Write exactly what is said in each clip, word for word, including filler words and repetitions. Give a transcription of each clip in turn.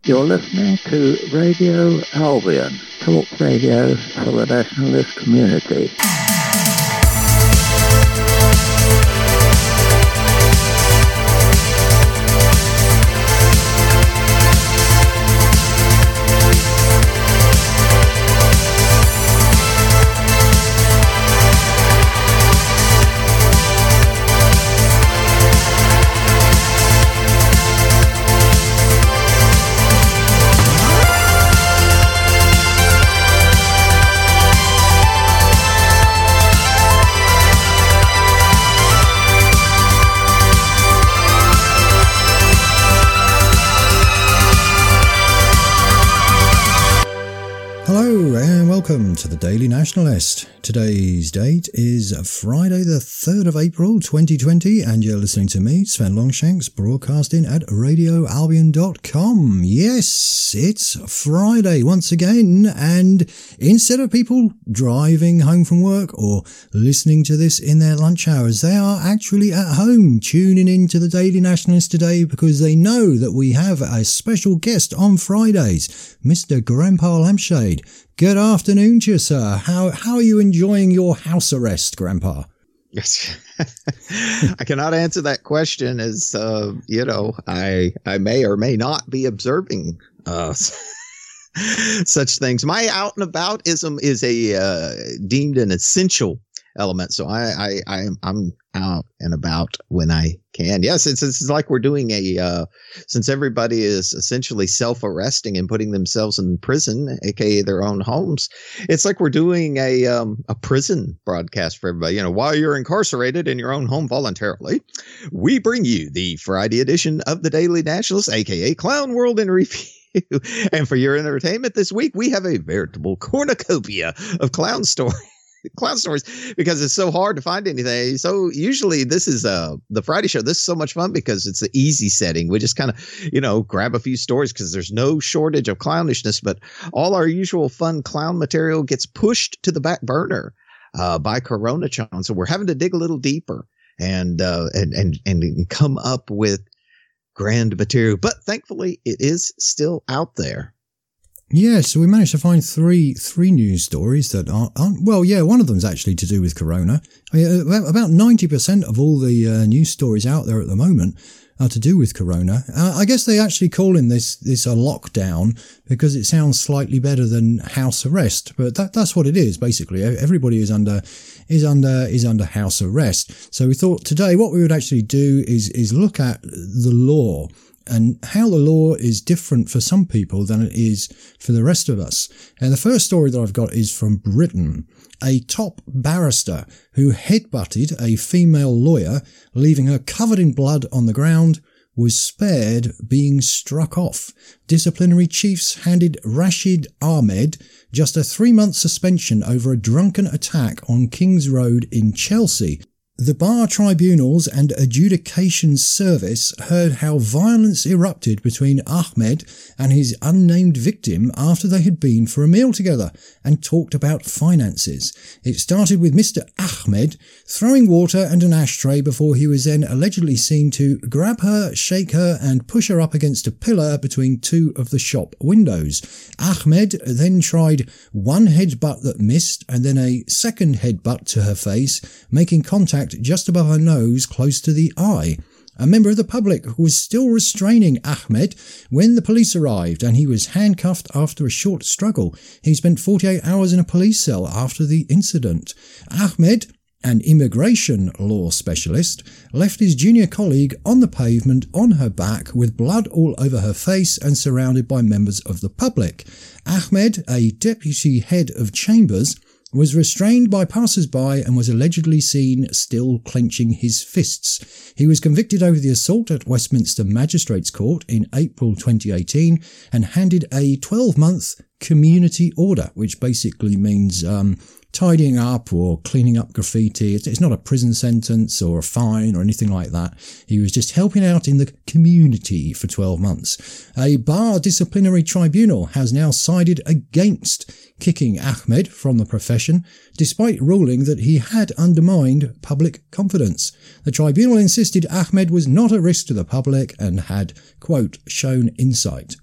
You're listening to Radio Albion, talk radio for the nationalist community. Welcome to the Daily Nationalist. Today's date is Friday the third of April twenty twenty and you're listening to me, Sven Longshanks, broadcasting at radio albion dot com. Yes, it's Friday once again, and instead of people driving home from work or listening to this in their lunch hours, they are actually at home tuning in to the Daily Nationalist today because they know that we have a special guest on Fridays, Mister Grandpa Lampshade. Good afternoon to you, sir. How how are you enjoying your house arrest, Grandpa? Yes, I cannot answer that question as, uh, you know, I I may or may not be observing uh, such things. My out and aboutism is a uh, deemed an essential element, so I I, I am I'm out and about when I can. Yes, it's it's like we're doing a uh, since everybody is essentially self-arresting and putting themselves in prison, aka their own homes. It's like we're doing a um, a prison broadcast for everybody. You know, while you're incarcerated in your own home voluntarily, we bring you the Friday edition of the Daily Nationalist, aka Clown World in Review. And for your entertainment this week, we have a veritable cornucopia of clown stories. Clown stories, because it's so hard to find anything. So usually this is uh the Friday show. This is so much fun because it's the easy setting. We just kind of, you know, grab a few stories because there's no shortage of clownishness, but all our usual fun clown material gets pushed to the back burner uh by Corona-chan. So we're having to dig a little deeper and uh and and and come up with grand material. But thankfully it is still out there. Yeah, so we managed to find three three news stories that aren't, aren't well, yeah, one of them's actually to do with Corona. I mean, about, about ninety percent of all the uh, news stories out there at the moment are to do with Corona. Uh, I guess they actually call in this this a lockdown because it sounds slightly better than house arrest, but that that's what it is basically. Everybody is under is under is under house arrest. So we thought today what we would actually do is is look at the law and how the law is different for some people than it is for the rest of us. And the first story that I've got is from Britain. A top barrister who headbutted a female lawyer, leaving her covered in blood on the ground, was spared being struck off. Disciplinary chiefs handed Rashid Ahmed just a three-month suspension over a drunken attack on King's Road in Chelsea. The Bar Tribunals and Adjudication Service heard how violence erupted between Ahmed and his unnamed victim after they had been for a meal together and talked about finances. It started with Mister Ahmed throwing water and an ashtray before he was then allegedly seen to grab her, shake her and push her up against a pillar between two of the shop windows. Ahmed then tried one headbutt that missed and then a second headbutt to her face, making contact just above her nose close to the eye. A member of the public was still restraining Ahmed when the police arrived and he was handcuffed after a short struggle. He spent forty-eight hours in a police cell after the incident. Ahmed, an immigration law specialist, left his junior colleague on the pavement on her back with blood all over her face and surrounded by members of the public. Ahmed, a deputy head of chambers, was restrained by passers-by and was allegedly seen still clenching his fists. He was convicted over the assault at Westminster Magistrates Court in April twenty eighteen and handed a twelve-month community order, which basically means um, tidying up or cleaning up graffiti. It's, it's not a prison sentence or a fine or anything like that. He was just helping out in the community for twelve months. A bar disciplinary tribunal has now sided against kicking Ahmed from the profession, despite ruling that he had undermined public confidence. The tribunal insisted Ahmed was not a risk to the public and had, quote, shown insight.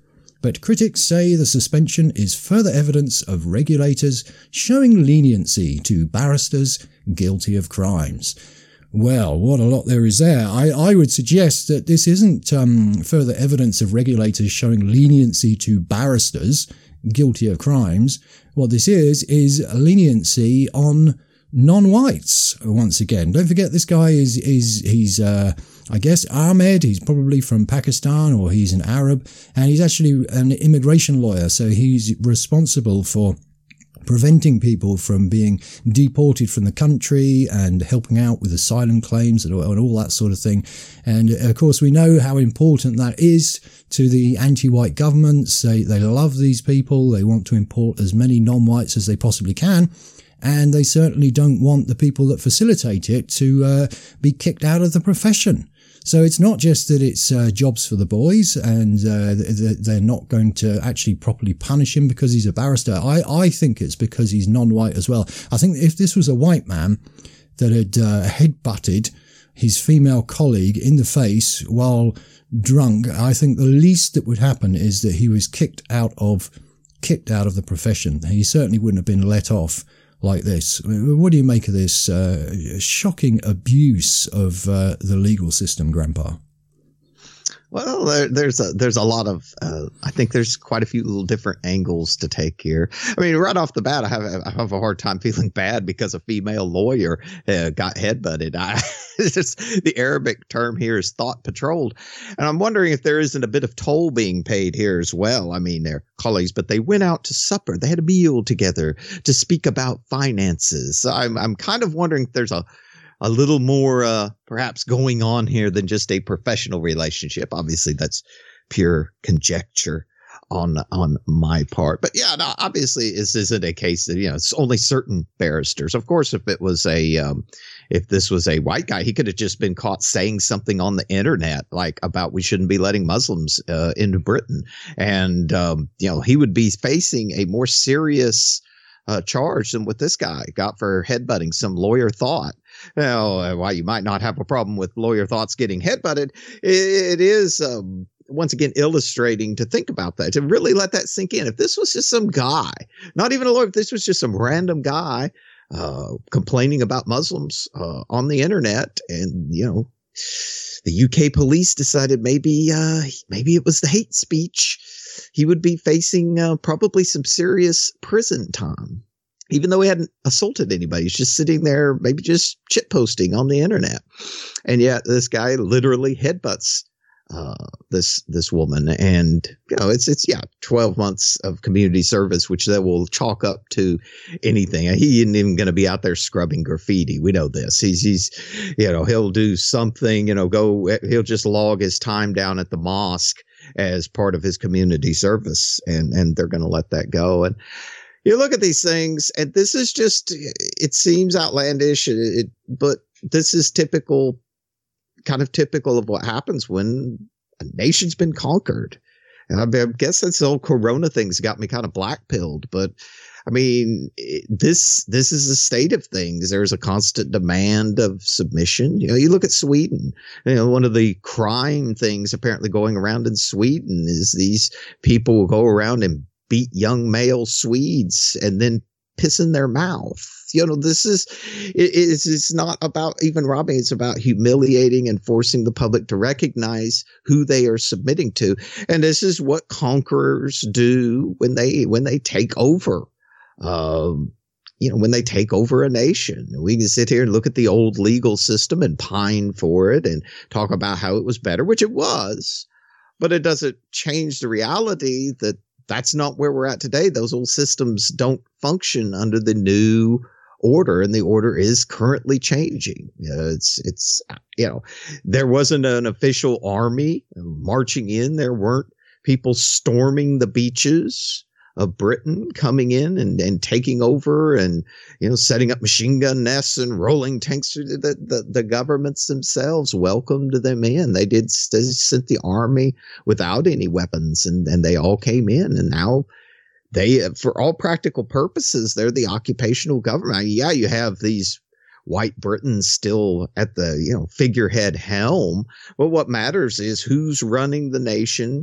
but critics say the suspension is further evidence of regulators showing leniency to barristers guilty of crimes. Well, what a lot there is there. I, I would suggest that this isn't um, further evidence of regulators showing leniency to barristers guilty of crimes. What this is, is leniency on non-whites, once again. Don't forget, this guy is, is he's, uh, I guess, Ahmed. He's probably from Pakistan, or he's an Arab, and he's actually an immigration lawyer, so he's responsible for preventing people from being deported from the country and helping out with asylum claims and all, and all that sort of thing. And of course, we know how important that is to the anti-white governments. They, they love these people. They want to import as many non-whites as they possibly can. And they certainly don't want the people that facilitate it to uh, be kicked out of the profession. So it's not just that it's uh, jobs for the boys and uh, they're not going to actually properly punish him because he's a barrister. I, I think it's because he's non-white as well. I think if this was a white man that had uh, headbutted his female colleague in the face while drunk, I think the least that would happen is that he was kicked out of kicked out of the profession. He certainly wouldn't have been let off like this. What do you make of this uh, shocking abuse of uh, the legal system, Grandpa? Well, there, there's a there's a lot of uh, I think there's quite a few little different angles to take here. I mean, right off the bat, I have I have a hard time feeling bad because a female lawyer uh, got headbutted. I, it's just, the Arabic term here is thought patrolled, and I'm wondering if there isn't a bit of toll being paid here as well. I mean, they're colleagues, but they went out to supper, they had a meal together to speak about finances. So I'm I'm kind of wondering if there's a a little more uh, perhaps going on here than just a professional relationship. Obviously, that's pure conjecture on on my part. But yeah, no, obviously, this isn't a case that, you know, it's only certain barristers. Of course, if it was a um, if this was a white guy, he could have just been caught saying something on the internet like about we shouldn't be letting Muslims uh, into Britain. And, um, you know, he would be facing a more serious uh, charge than what this guy got for headbutting some lawyer thought. Now, while you might not have a problem with lawyer thoughts getting headbutted, it is um, once again illustrating to think about that, to really let that sink in. If this was just some guy, not even a lawyer, if this was just some random guy uh, complaining about Muslims uh, on the internet, and, you know, the U K police decided maybe uh, maybe it was the hate speech, he would be facing uh, probably some serious prison time. Even though he hadn't assaulted anybody, he's just sitting there, maybe just shit posting on the internet. And yet this guy literally headbutts uh, this this woman. And, you know, it's, it's yeah, twelve months of community service, which they will chalk up to anything. He isn't even going to be out there scrubbing graffiti. We know this. He's, he's, you know, he'll do something, you know, go, he'll just log his time down at the mosque as part of his community service. And, and they're going to let that go. And you look at these things, and this is just, it seems outlandish, it, it, but this is typical, kind of typical of what happens when a nation's been conquered. And I, I guess that's the whole Corona thing's got me kind of black-pilled. But, I mean, it, this this is the state of things. There's a constant demand of submission. You know, you look at Sweden. You know, one of the crime things apparently going around in Sweden is these people will go around and beat young male Swedes and then piss in their mouth. You know, this is, it, it's, it's not about even robbing. It's about humiliating and forcing the public to recognize who they are submitting to. And this is what conquerors do when they, when they take over, um, you know, when they take over a nation. We can sit here and look at the old legal system and pine for it and talk about how it was better, which it was, but it doesn't change the reality that that's not where we're at today. Those old systems don't function under the new order, and the order is currently changing. Uh, it's, it's, you know, there wasn't an official army marching in. There weren't people storming the beaches of Britain, coming in and, and taking over and, you know, setting up machine gun nests and rolling tanks. The, the, the governments themselves welcomed them in. They did, they sent the army without any weapons, and, and they all came in. And now they, for all practical purposes, they're the occupational government. I mean, yeah, you have these white Britons still at the, you know, figurehead helm, but what matters is who's running the nation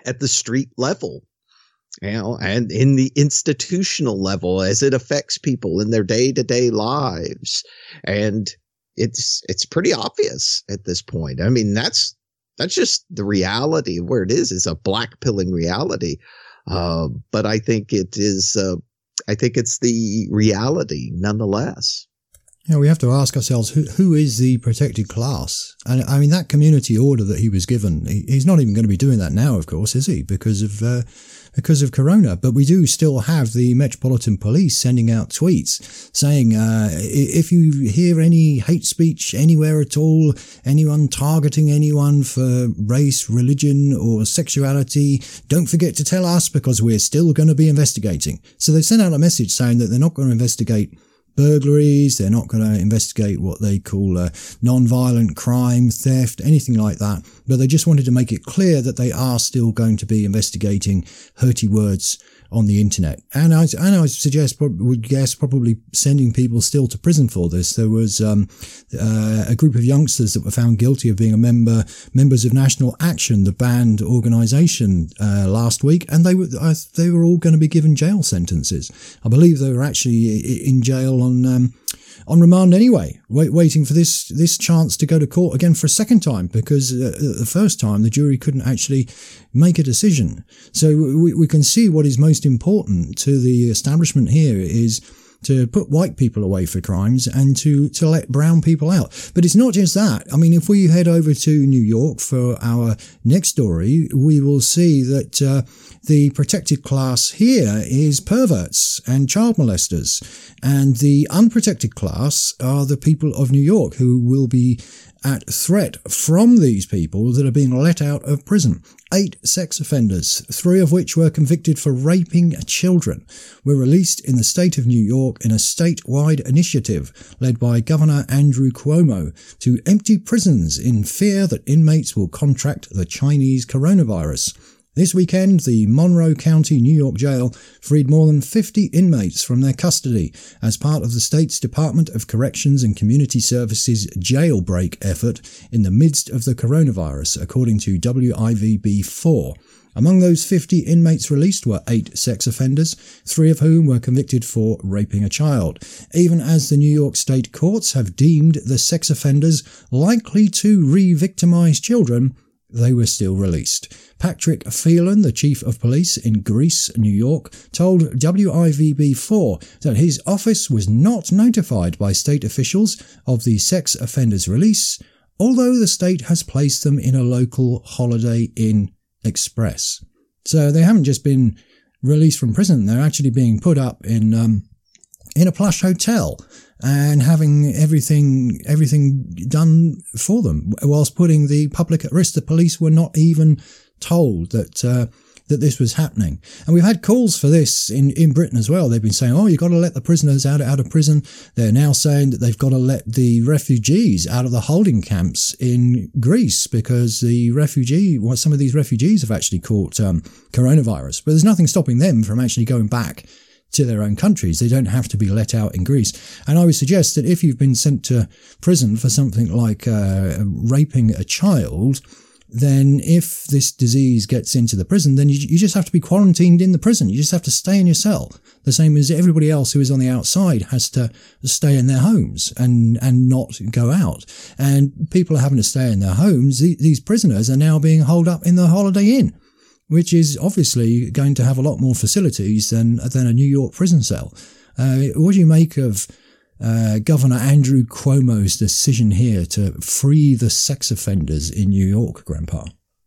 at the street level, you know, and in the institutional level as it affects people in their day-to-day lives. And it's it's pretty obvious at this point. I mean, that's that's just the reality of where it is. It's a black-pilling reality. Uh, but I think it is uh, I think it's the reality nonetheless. Yeah, we have to ask ourselves, who who is the protected class? And I mean, that community order that he was given, he, he's not even going to be doing that now, of course, is he? Because of uh, because of Corona. But we do still have the Metropolitan Police sending out tweets saying, uh, if you hear any hate speech anywhere at all, anyone targeting anyone for race, religion, or sexuality, don't forget to tell us because we're still going to be investigating. So they've sent out a message saying that they're not going to investigate burglaries, they're not going to investigate what they call uh, non-violent crime, theft, anything like that, but they just wanted to make it clear that they are still going to be investigating hurty words on the internet. And I, and I suggest, would guess, probably sending people still to prison for this. There was um, uh, a group of youngsters that were found guilty of being a member, members of National Action, the banned organisation, uh, last week, and they were uh, they were all going to be given jail sentences. I believe they were actually in jail on um, on remand anyway, wait, waiting for this this chance to go to court again for a second time, because uh, the first time the jury couldn't actually make a decision. So we, we can see what is most important to the establishment here is to put white people away for crimes and to, to let brown people out. But it's not just that. I mean, if we head over to New York for our next story, we will see that uh, the protected class here is perverts and child molesters. And the unprotected class are the people of New York who will be at threat from these people that are being let out of prison. Eight sex offenders, three of which were convicted for raping children, were released in the state of New York in a statewide initiative led by Governor Andrew Cuomo to empty prisons in fear that inmates will contract the Chinese coronavirus. This weekend, the Monroe County, New York jail freed more than fifty inmates from their custody as part of the state's Department of Corrections and Community Services jailbreak effort in the midst of the coronavirus, according to W I V B four. Among those fifty inmates released were eight sex offenders, three of whom were convicted for raping a child. Even as the New York state courts have deemed the sex offenders likely to re-victimize children, they were still released. Patrick Phelan, the chief of police in Greece, New York, told W I V B four that his office was not notified by state officials of the sex offenders' release, although the state has placed them in a local Holiday Inn Express. So they haven't just been released from prison, they're actually being put up in um, in a plush hotel and having everything everything done for them, whilst putting the public at risk. The police were not even told that uh, that this was happening. And we've had calls for this in, in Britain as well. They've been saying, oh, you've got to let the prisoners out, out of prison. They're now saying that they've got to let the refugees out of the holding camps in Greece because the refugee, well, some of these refugees have actually caught um, coronavirus. But there's nothing stopping them from actually going back to their own countries. They don't have to be let out in Greece. And I would suggest that if you've been sent to prison for something like uh, raping a child, then if this disease gets into the prison, then you, you just have to be quarantined in the prison. You just have to stay in your cell, the same as everybody else who is on the outside has to stay in their homes and, and not go out. And people are having to stay in their homes. These prisoners are now being holed up in the Holiday Inn, which is obviously going to have a lot more facilities than than a New York prison cell. Uh, what do you make of uh, Governor Andrew Cuomo's decision here to free the sex offenders in New York, Grandpa?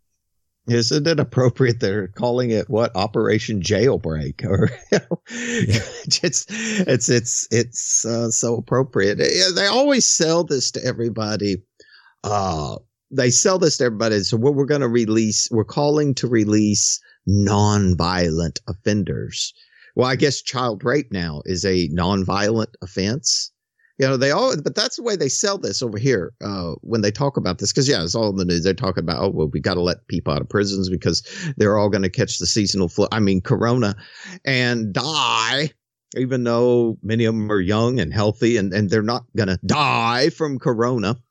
Isn't it appropriate they're calling it what, Operation Jailbreak? Or you know, yeah. it's it's it's it's uh, so appropriate. They always sell this to everybody. Uh, They sell this to everybody. So what we're going to release, we're calling to release non-violent offenders. Well, I guess child rape now is a non-violent offense. You know, they all, but that's the way they sell this over here uh, when they talk about this. Because, yeah, it's all in the news. They're talking about, oh, well, we got to let people out of prisons because they're all going to catch the seasonal flu, I mean, corona, and die, even though many of them are young and healthy and, and they're not going to die from corona.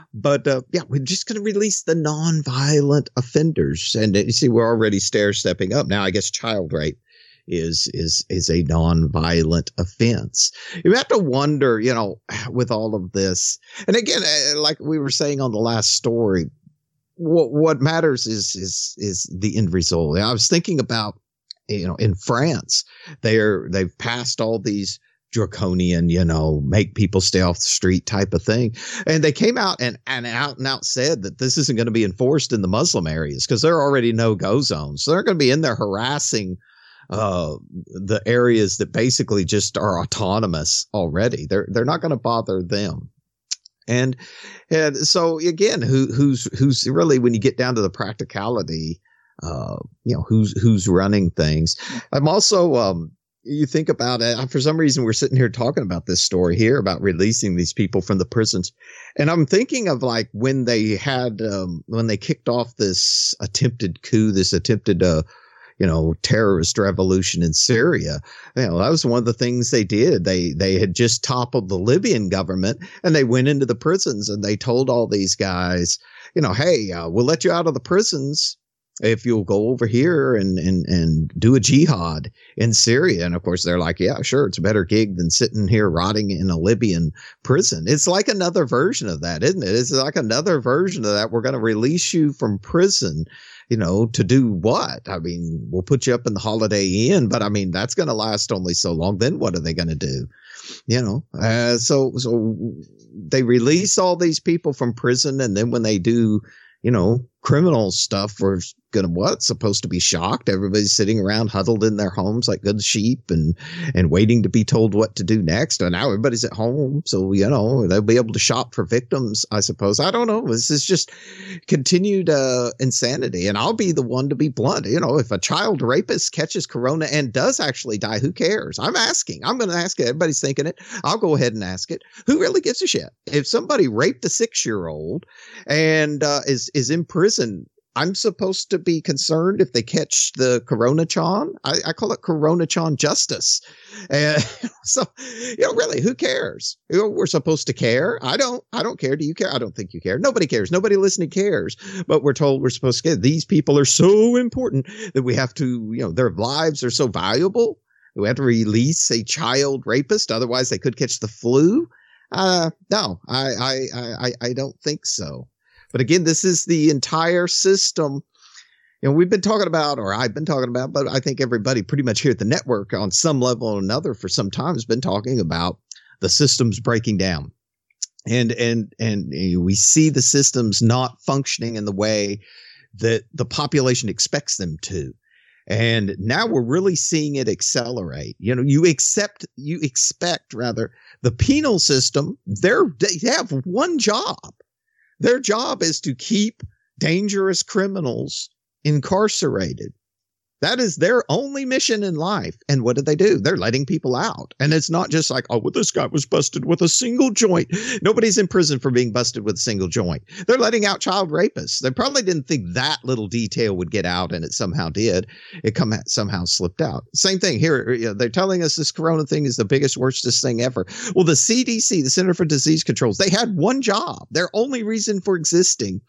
But uh, yeah, we're just going to release the nonviolent offenders, and uh, you see, we're already stair stepping up now. I guess child rape is is is a nonviolent offense. You have to wonder, you know, with all of this, and again, uh, like we were saying on the last story, what what matters is is is the end result. I was thinking about, you know, in France, they're they've passed all these draconian, you know, make people stay off the street type of thing. And they came out and, and out and out said that this isn't going to be enforced in the Muslim areas because there are already no-go zones. So they're going to be in there harassing uh, the areas that basically just are autonomous already. They're they're not going to bother them. And and so again, who who's who's really, when you get down to the practicality, uh, you know, who's who's running things. I'm also um you think about it, for some reason, we're sitting here talking about this story here about releasing these people from the prisons. And I'm thinking of like when they had, um, when they kicked off this attempted coup, this attempted, uh, you know, terrorist revolution in Syria. You know, that was one of the things they did. They, they had just toppled the Libyan government, and they went into the prisons and they told all these guys, you know, hey, uh, we'll let you out of the prisons if you'll go over here and, and, and do a jihad in Syria. And of course they're like, yeah, sure. It's a better gig than sitting here rotting in a Libyan prison. It's like another version of that, isn't it? It's like another version of that. We're going to release you from prison, you know, to do what? I mean, we'll put you up in the Holiday Inn, but I mean, that's going to last only so long. Then what are they going to do? You know, uh, so, so they release all these people from prison. And then when they do, you know, criminal stuff, we're going to what? Supposed to be shocked. Everybody's sitting around huddled in their homes like good sheep and, and waiting to be told what to do next. And now everybody's at home. So, you know, they'll be able to shop for victims, I suppose. I don't know. This is just continued uh, insanity. And I'll be the one to be blunt. You know, if a child rapist catches corona and does actually die, who cares? I'm asking. I'm going to ask it. Everybody's thinking it. I'll go ahead and ask it. Who really gives a shit? If somebody raped a six-year-old and uh, is, is in prison, I'm supposed to be concerned if they catch the Corona-chan. I, I call it Corona-chan justice. And so, you know, really, who cares? We're supposed to care. I don't, I don't care. Do you care? I don't think you care. Nobody cares. Nobody listening cares, but we're told we're supposed to care. These people are so important that we have to, you know, their lives are so valuable. We have to release a child rapist. Otherwise they could catch the flu. Uh, no, I, I, I, I don't think so. But again, this is the entire system. You know, we've been talking about, or I've been talking about, but I think everybody pretty much here at the network on some level or another for some time has been talking about the systems breaking down. And, and, and we see the systems not functioning in the way that the population expects them to. And now we're really seeing it accelerate. You know, you accept, you expect rather the penal system. They're, they have one job. Their job is to keep dangerous criminals incarcerated. That is their only mission in life. And what do they do? They're letting people out. And it's not just like, oh, well, this guy was busted with a single joint. Nobody's in prison for being busted with a single joint. They're letting out child rapists. They probably didn't think that little detail would get out, and it somehow did. It come somehow slipped out. Same thing here. You know, they're telling us this corona thing is the biggest, worstest thing ever. Well, the C D C, the Center for Disease Control, they had one job. Their only reason for existing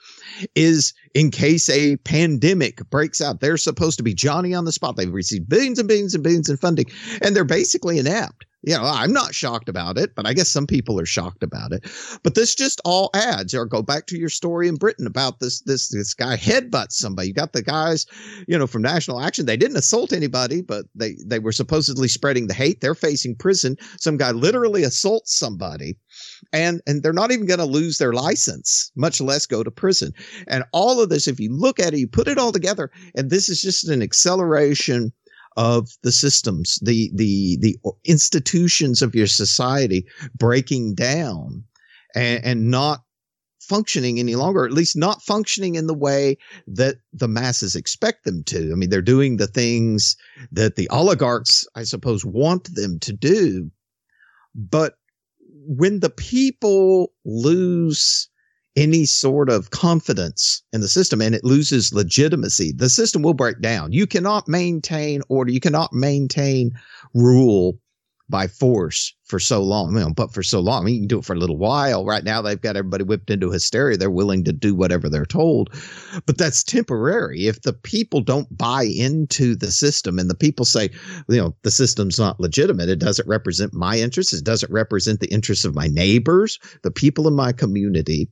is in case a pandemic breaks out. They're supposed to be Johnny on the spot. They've received billions and billions and billions in funding, and they're basically inept. You know, I'm not shocked about it, but I guess some people are shocked about it. But this just all adds, or go back to your story in Britain about this, this, this guy headbutts somebody. You got the guys, you know, from National Action. They didn't assault anybody, but they, they were supposedly spreading the hate. They're facing prison. Some guy literally assaults somebody, and, and they're not even going to lose their license, much less go to prison. And all of this, if you look at it, you put it all together, and this is just an acceleration of the systems, the, the, the institutions of your society breaking down and, and not functioning any longer, or at least not functioning in the way that the masses expect them to. I mean, they're doing the things that the oligarchs, I suppose, want them to do. But when the people lose any sort of confidence in the system and it loses legitimacy, the system will break down. You cannot maintain order. You cannot maintain rule by force for so long, you know, but for so long, I mean, you can do it for a little while. Right now, they've got everybody whipped into hysteria. They're willing to do whatever they're told, but that's temporary. If the people don't buy into the system and the people say, you know, the system's not legitimate, it doesn't represent my interests, it doesn't represent the interests of my neighbors, the people in my community,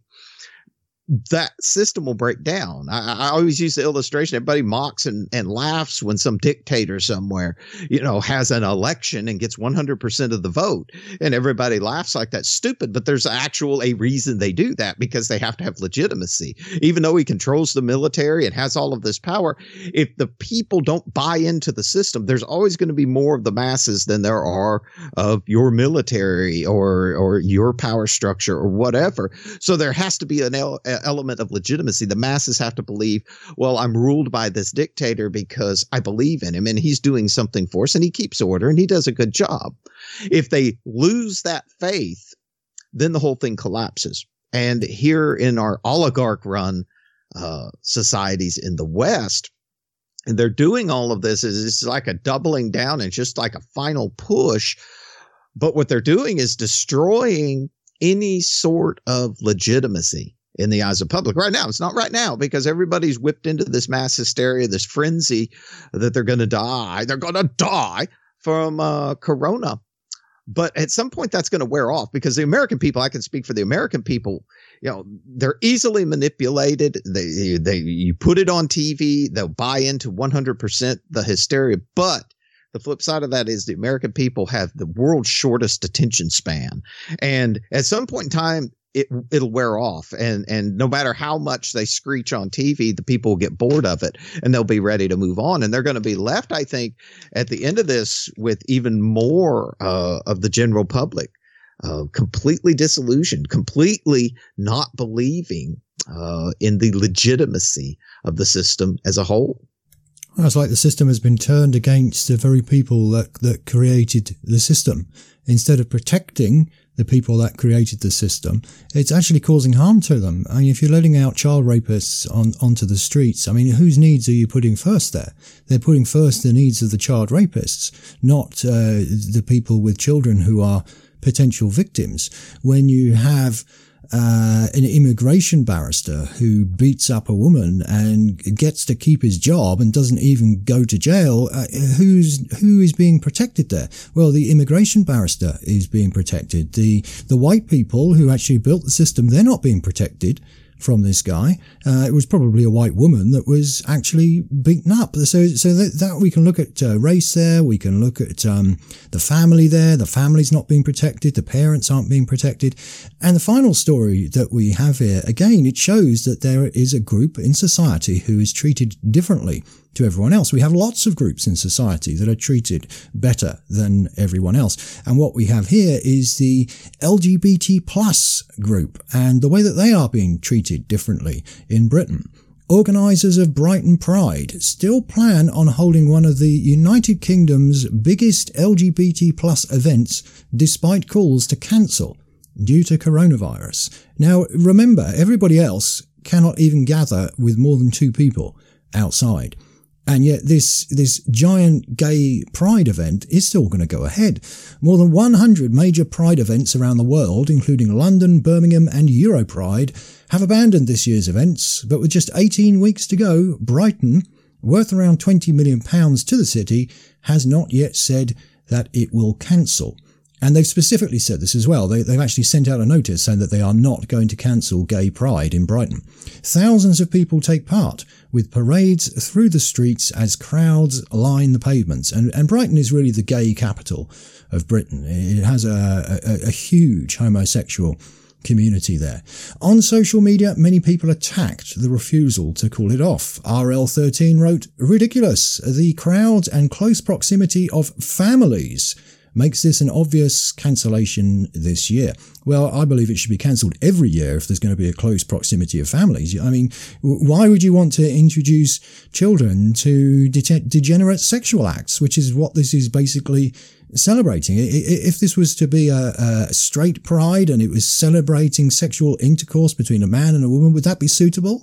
that system will break down. I, I always use the illustration. Everybody mocks and, and laughs when some dictator somewhere, you know, has an election and gets one hundred percent of the vote, and everybody laughs like that's stupid. But there's actual a reason they do that, because they have to have legitimacy. Even though he controls the military and has all of this power, if the people don't buy into the system, there's always going to be more of the masses than there are of your military or or your power structure or whatever. So there has to be an el- element of legitimacy. The masses have to believe, well, I'm ruled by this dictator because I believe in him and he's doing something for us and he keeps order and he does a good job. If they lose that faith, then the whole thing collapses. And here in our oligarch run uh, societies in the West, and they're doing all of this is it's like a doubling down and just like a final push. But what they're doing is destroying any sort of legitimacy in the eyes of public right now. It's not right now because everybody's whipped into this mass hysteria, this frenzy that they're going to die. They're going to die from uh, corona. But at some point that's going to wear off, because the American people, I can speak for the American people, you know, they're easily manipulated. They, they, you put it on T V, they'll buy into one hundred percent the hysteria. But the flip side of that is the American people have the world's shortest attention span. And at some point in time, It, it'll wear off, and and no matter how much they screech on T V, the people will get bored of it and they'll be ready to move on. And they're going to be left, I think, at the end of this with even more uh, of the general public uh, completely disillusioned, completely not believing uh, in the legitimacy of the system as a whole. Well, it's like the system has been turned against the very people that, that created the system. Instead of protecting the people that created the system, it's actually causing harm to them. I mean, if you're letting out child rapists on onto the streets, I mean, whose needs are you putting first there? They're putting first the needs of the child rapists, not uh, the people with children who are potential victims. When you have Uh, an immigration barrister who beats up a woman and gets to keep his job and doesn't even go to jail, uh, who's who is being protected there? Well, the immigration barrister is being protected. The the white people who actually built the system, they're not being protected from this guy. Uh, it was probably a white woman that was actually beaten up. So, so that, that we can look at uh, race there. We can look at um, the family there. The family's not being protected. The parents aren't being protected. And the final story that we have here, again, it shows that there is a group in society who is treated differently to everyone else. We have lots of groups in society that are treated better than everyone else. And what we have here is the L G B T plus group and the way that they are being treated differently in Britain. Organisers of Brighton Pride still plan on holding one of the United Kingdom's biggest L G B T plus events despite calls to cancel due to coronavirus. Now, remember, everybody else cannot even gather with more than two people outside. And yet this, this giant gay pride event is still going to go ahead. More than one hundred major pride events around the world, including London, Birmingham and Europride, have abandoned this year's events. But with just eighteen weeks to go, Brighton, worth around twenty million pounds to the city, has not yet said that it will cancel. And they've specifically said this as well. They, they've actually sent out a notice saying that they are not going to cancel Gay Pride in Brighton. Thousands of people take part, with parades through the streets as crowds line the pavements. And, and Brighton is really the gay capital of Britain. It has a, a, a huge homosexual community there. On social media, many people attacked the refusal to call it off. R L thirteen wrote, "Ridiculous. The crowds and close proximity of families makes this an obvious cancellation this year." Well, I believe it should be cancelled every year if there's going to be a close proximity of families. I mean, why would you want to introduce children to de- degenerate sexual acts, which is what this is basically celebrating? If this was to be a, a straight pride and it was celebrating sexual intercourse between a man and a woman, would that be suitable?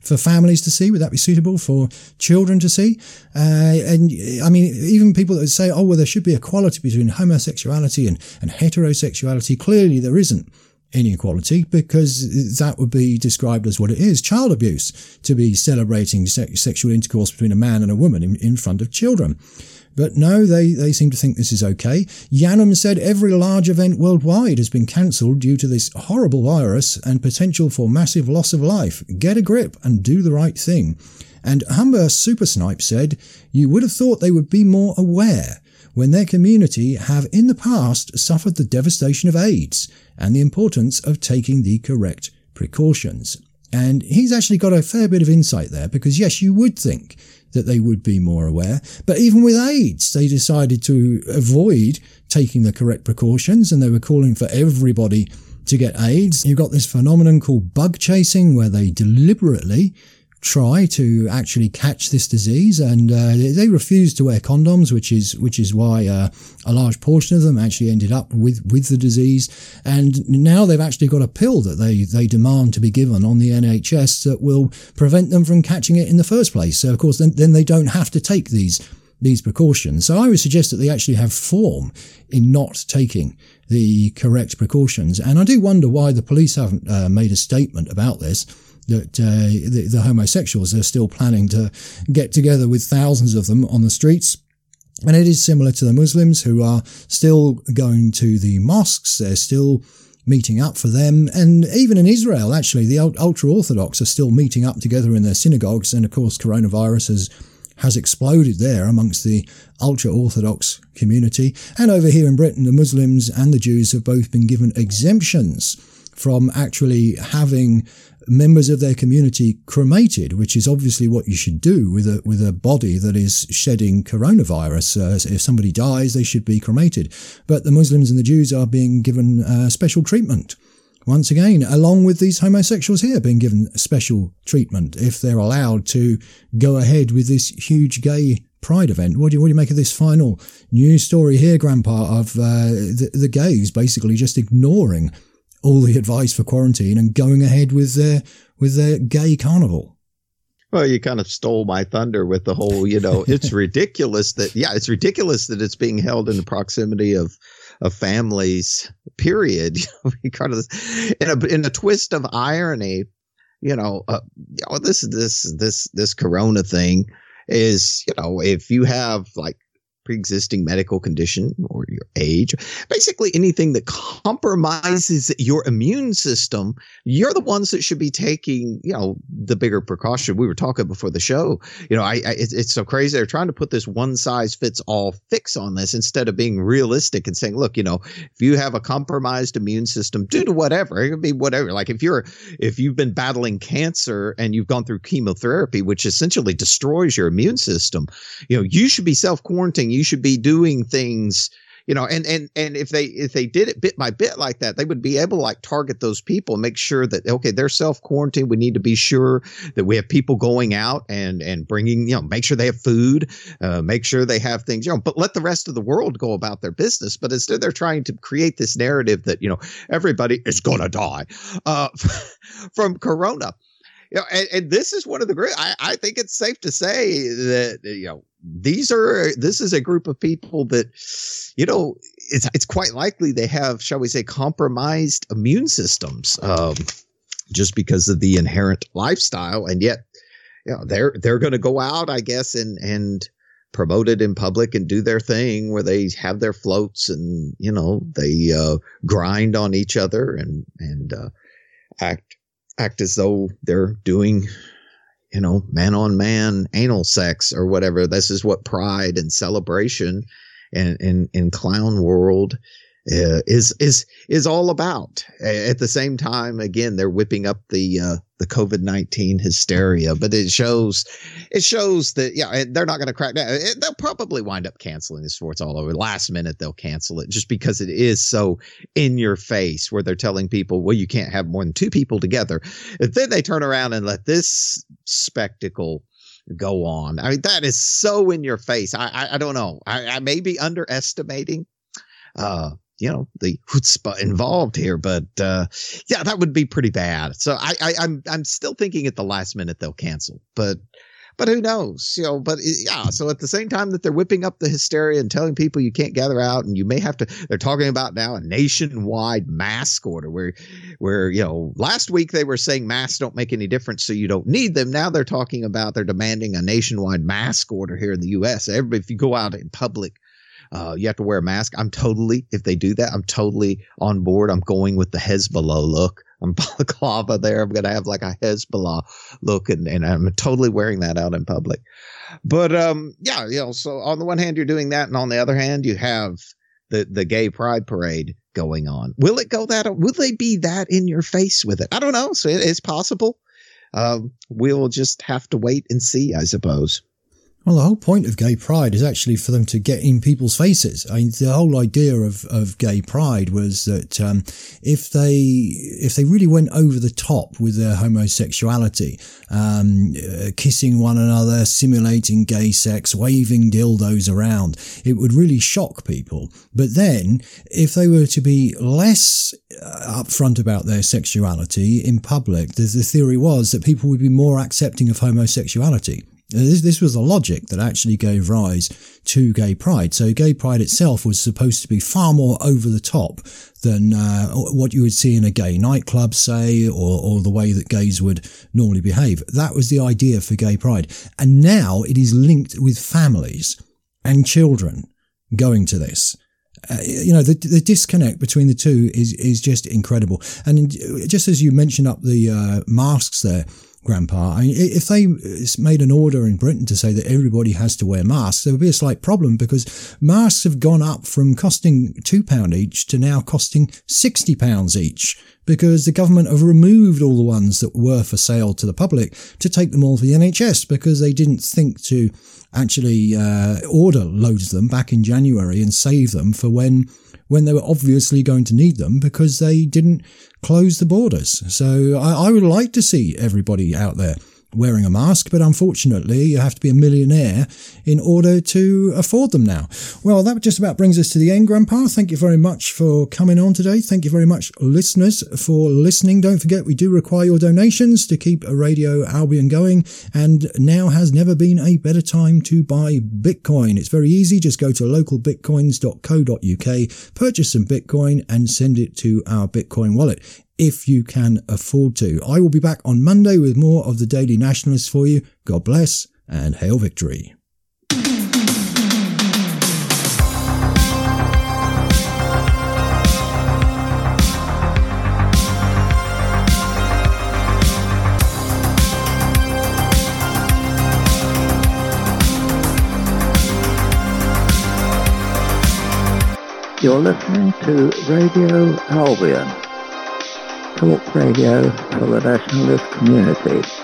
for families to see? Would that be suitable for children to see? Uh, and I mean, even people that say, oh, well, there should be equality between homosexuality and, and heterosexuality. Clearly, there isn't any equality, because that would be described as what it is, child abuse, to be celebrating se- sexual intercourse between a man and a woman in, in front of children. But no, they, they seem to think this is okay. Yanam said every large event worldwide has been cancelled due to this horrible virus and potential for massive loss of life. Get a grip and do the right thing. And Humber Super Snipe said, you would have thought they would be more aware when their community have in the past suffered the devastation of AIDS and the importance of taking the correct precautions. And he's actually got a fair bit of insight there, because yes, you would think that they would be more aware. But even with AIDS, they decided to avoid taking the correct precautions, and they were calling for everybody to get AIDS. You've got this phenomenon called bug chasing, where they deliberately try to actually catch this disease, and uh, they refuse to wear condoms, which is which is why uh, a large portion of them actually ended up with with the disease. And now they've actually got a pill that they they demand to be given on the N H S that will prevent them from catching it in the first place. So of course then, then they don't have to take these these precautions. So I would suggest that they actually have form in not taking the correct precautions. And I do wonder why the police haven't uh, made a statement about this, that uh, the, the homosexuals are still planning to get together with thousands of them on the streets. And it is similar to the Muslims, who are still going to the mosques. They're still meeting up for them. And even in Israel, actually, the ultra-Orthodox are still meeting up together in their synagogues. And of course, coronavirus has, has exploded there amongst the ultra-Orthodox community. And over here in Britain, the Muslims and the Jews have both been given exemptions from actually having members of their community cremated, which is obviously what you should do with a with a body that is shedding coronavirus. Uh, if somebody dies, they should be cremated. But the Muslims and the Jews are being given uh, special treatment. Once again, along with these homosexuals here being given special treatment if they're allowed to go ahead with this huge gay pride event. What do you, what do you make of this final news story here, Grandpa, of uh, the, the gays basically just ignoring all the advice for quarantine and going ahead with their with their gay carnival? Well, you kind of stole my thunder with the whole, you know, it's ridiculous that, yeah, it's ridiculous that it's being held in the proximity of of families, period. kind of in a in a twist of irony, you know, uh, you know, this this this this corona thing is, you know, if you have like pre-existing medical condition or your age, basically anything that compromises your immune system, you're the ones that should be taking, you know, the bigger precaution. We were talking before the show, you know, I, I it's, it's so crazy. They're trying to put this one size fits all fix on this instead of being realistic and saying, look, you know, if you have a compromised immune system due to whatever, it could be whatever. Like if you're, if you've been battling cancer and you've gone through chemotherapy, which essentially destroys your immune system, you know, you should be self-quarantining. You should be doing things, you know, and, and, and if they, if they did it bit by bit like that, they would be able to like target those people and make sure that, okay, they're self-quarantined. We need to be sure that we have people going out and, and bringing, you know, make sure they have food, uh, make sure they have things, you know, but let the rest of the world go about their business. But instead they're trying to create this narrative that, you know, everybody is going to die, uh, from corona. You know, and, and this is one of the great, I, I think it's safe to say that, you know, these are, this is a group of people that, you know, it's, it's quite likely they have, shall we say, compromised immune systems, um, just because of the inherent lifestyle. And yet, you know, they're, they're going to go out, I guess, and, and promote it in public and do their thing where they have their floats and, you know, they, uh, grind on each other and, and, uh, act, act as though they're doing, you know, man on man anal sex or whatever. This is what pride and celebration and in, in clown world uh, is, is, is all about. At the same time, again, they're whipping up the, uh, the COVID nineteen hysteria, but it shows, it shows that, yeah, they're not going to crack down. They'll probably wind up canceling the sports all over. Last minute, they'll cancel it just because it is so in your face where they're telling people, well, you can't have more than two people together. And then they turn around and let this spectacle go on. I mean, that is so in your face. I, I, I don't know. I, I may be underestimating, uh, you know, the chutzpah involved here. But uh, yeah, that would be pretty bad. So I, I, I'm I'm still thinking at the last minute they'll cancel, but. But who knows, you know, but yeah. So at the same time that they're whipping up the hysteria and telling people you can't gather out and you may have to, they're talking about now a nationwide mask order where, where, you know, last week they were saying masks don't make any difference, so you don't need them. Now they're talking about, they're demanding a nationwide mask order here in the U S. Everybody, if you go out in public, uh, you have to wear a mask. I'm totally, if they do that, I'm totally on board. I'm going with the Hezbollah look. I'm balaclava there. I'm going to have like a Hezbollah look, and, and I'm totally wearing that out in public. But um, yeah, you know, so on the one hand, you're doing that. And on the other hand, you have the, the gay pride parade going on. Will it go that? Will they be that in your face with it? I don't know. So it is possible. Um, we'll just have to wait and see, I suppose. Well, the whole point of gay pride is actually for them to get in people's faces. I mean, the whole idea of, of gay pride was that um, if they if they really went over the top with their homosexuality, um, uh, kissing one another, simulating gay sex, waving dildos around, it would really shock people. But then, if they were to be less uh, upfront about their sexuality in public, the, the theory was that people would be more accepting of homosexuality. This, this was the logic that actually gave rise to gay pride. So gay pride itself was supposed to be far more over the top than uh, what you would see in a gay nightclub, say, or, or the way that gays would normally behave. That was the idea for gay pride. And now it is linked with families and children going to this. Uh, you know, the, the disconnect between the two is, is just incredible. And just as you mentioned up the uh, masks there, Grandpa, I mean, if they made an order in Britain to say that everybody has to wear masks, there would be a slight problem because masks have gone up from costing two pounds each to now costing sixty pounds each because the government have removed all the ones that were for sale to the public to take them all for the N H S because they didn't think to actually uh, order loads of them back in January and save them for when when they were obviously going to need them because they didn't close the borders. So I, I would like to see everybody out there wearing a mask, but unfortunately you have to be a millionaire in order to afford them now. Well, that just about brings us to the end, Grandpa. Thank you very much for coming on today. Thank you very much, listeners, for listening. Don't forget, we do require your donations to keep Radio Albion going, and now has never been a better time to buy Bitcoin. It's very easy. Just go to local bitcoins dot co dot uk, purchase some Bitcoin and send it to our Bitcoin wallet, if you can afford to. I will be back on Monday with more of the Daily Nationalist for you. God bless and hail victory. You're listening to Radio Albion, talk radio for the nationalist community.